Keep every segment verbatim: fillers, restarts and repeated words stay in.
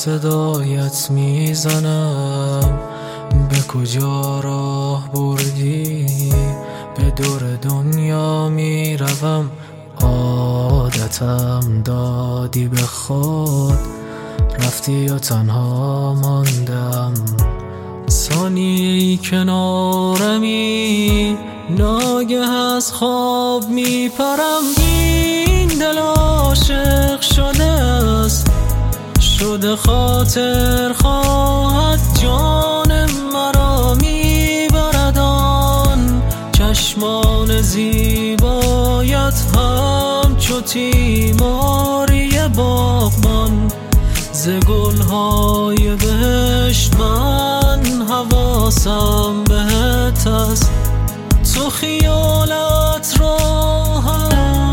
صدایت میزنم، به کجا راه بردی؟ به دور دنیا میروم، عادتم دادی به خود، رفتی و تنها ماندم. ثانیه‌ای کنارمی، ناگه از خواب میپرم. این دل عاشق شده است، شده خاطر خواهد، جان مرا میبرد آن چشمان زیبایت، همچو تیماری باغبان. ز گلهای بهشت من حواسم بهت است، تو خیالت راحت.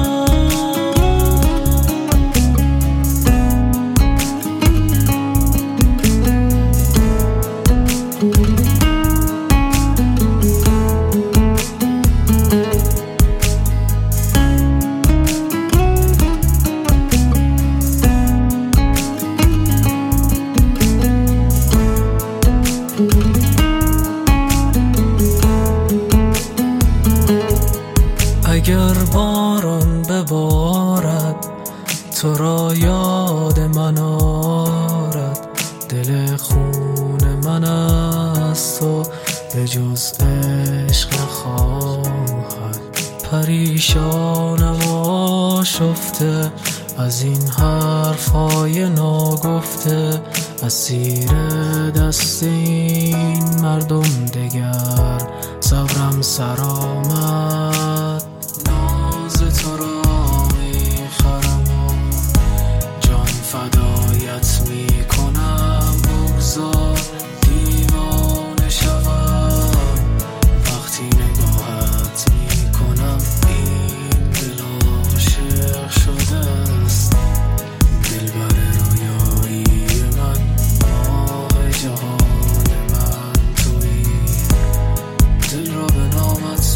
اگر باران ببارد، تو را یاد من آرد. دل خون من است و به جز عشق نخواهد. پریشانم و آشفته از این حرفهای ناگفته، اسیر دست این مردم دگر صبرم سر آمد. ناز تو را میخرم و جان فدایت میکنم، بگذار دیوانه شوم وقتی نگاهت میکنم. این دل عاشق شده است، دلبر رویایی من، ماه جهان من تویی، دل را به نامت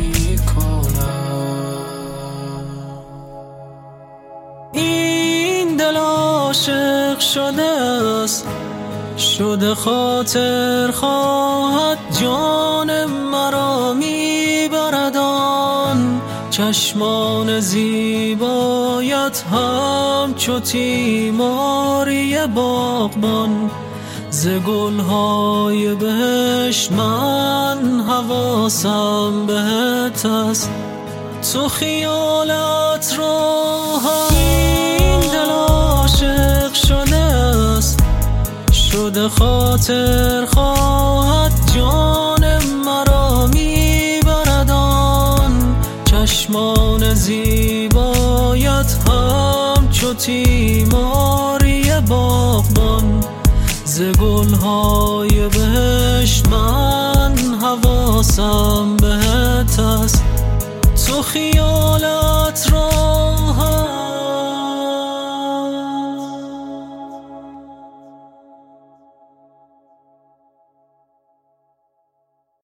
عاشق شده است، شده خاطر خواهد، جان مرا میبرد آن چشمان زیبایت، همچو تیماری باغبان. ز گلهای بهشت من حواسم بهت است، تو خیالت راحت. این دل عاشق شده است، شده خاطر خواهد، جان مرا میبرد آن چشمان زیبایت، همچو تیماری باغبان. ز گلهای بهشت من حواسم بهت است، تو خیال